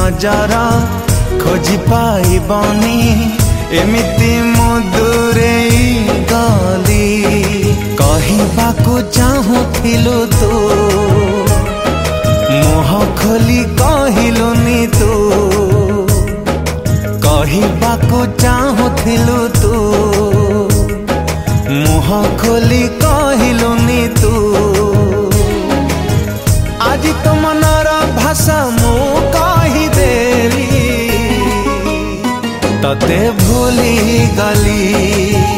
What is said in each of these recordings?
नजर खोजी पाइबनी एमिति मु दूरेई गली कहबाकू चाहूथिलु तू मुह खोली कहलुनी तू कहबाकू चाहूथिलु तू मुह खोली कहलुनी तू आज तो मनर भाषा मु कहीदेली तते भूली गली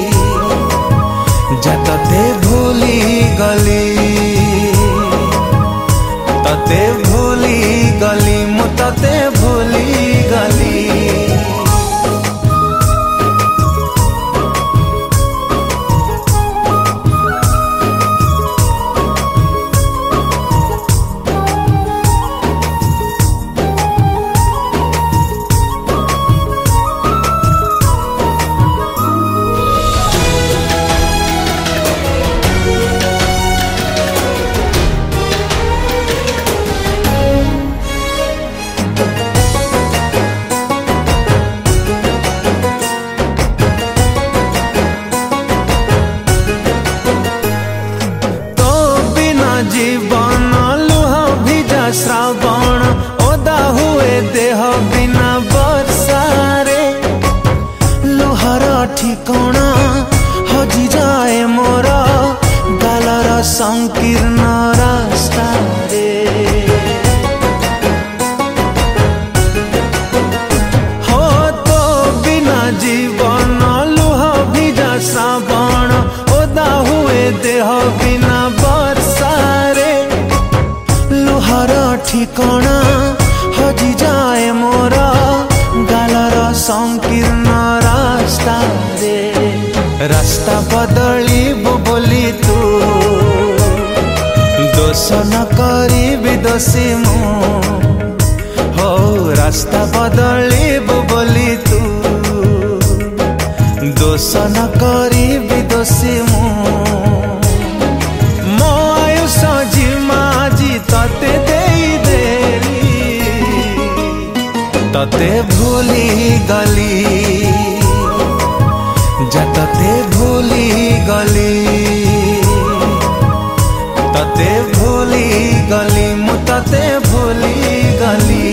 जा तते भूली गली तते भूली गली मु तते भूली गली जीवन लुह भिजा श्रावण ओदा हुए देह बिना वर्षारे लुहर ठिकଣା हजि जाए मोर गालर संकीर्ण रास्तारे हो तो बिना जीवन लुह भिजा श्रावण ओदा हुए देह बिना ठिकଣା हजि जाए मोर गालर संकीर्ण रास्ता रे रास्ता बदलिबु बोली तू दोष न करिबि दोषी मु हो रास्ता बदलिबु बोली तू दोष न करिबि दोषी मु मो आयुष जिमा जी तते तते भूली गली जा तते भूली गली तते भूली गली मु तते भूली गली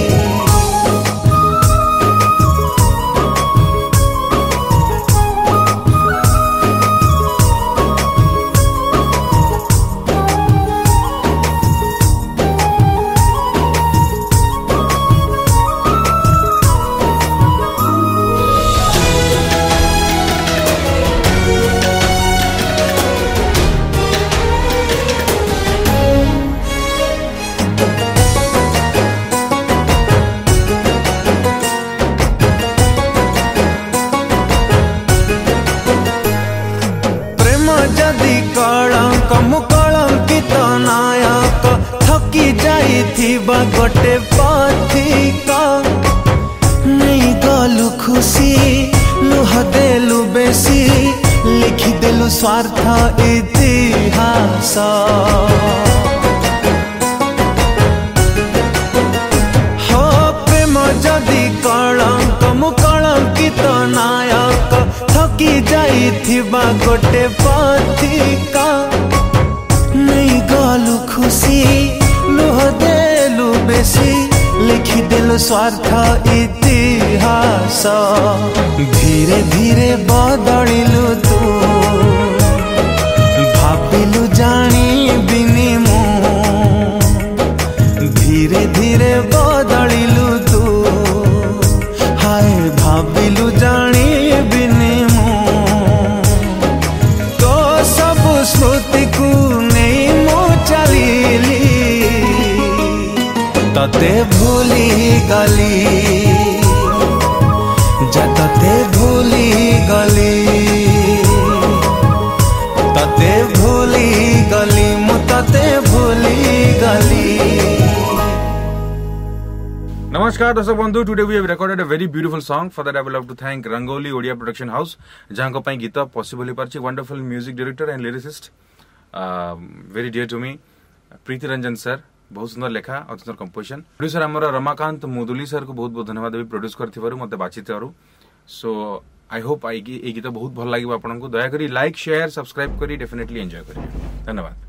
जदि कलंक मु कलंकित नायक थकी जाइथिबा गोटे पथिका नहीं गलु खुशी लुह देलु बेसी लिखि देलु स्वार्थ इतिहास हो प्रेम जदि कलंक मु कलंकित नायक थकी जाइथिबा गोटे पथिका नहीं गलु खुशी लुह देलु बेसी लिखि देलु स्वार्थ इतिहास धीरे धीरे बदलिलु तू भाबिलु जानी बिनी मु धीरे धीरे बदलिलु तू हाय भाबिलु जानी बिनी स्मृति को नहीं मो चलीली तते भूली गली जा तते भूली गली तते भूली गली मु तते भूली गली नमस्कार दर्शक बंधु today we have recorded a very beautiful song for that I would love to thank Rangoli Odia production house जहां को पई गीत पॉसिबल ही परची wonderful music director and lyricist very dear to me Preeti Ranjan sir बहुत सुंदर लेखा और सुंदर कंपोजिशन। प्रोड्यूसर हमर रमाकांत मुदुली सर को बहुत बहुत धन्यवाद देवी प्रोड्यूस करथिबारु मते बाचितारु। सो आई होप ए गीत बहुत भल लागिबो आपनको। दया करी लाइक शेयर सब्सक्राइब करी डेफिनेटली एंजॉय करिए। धन्यवाद।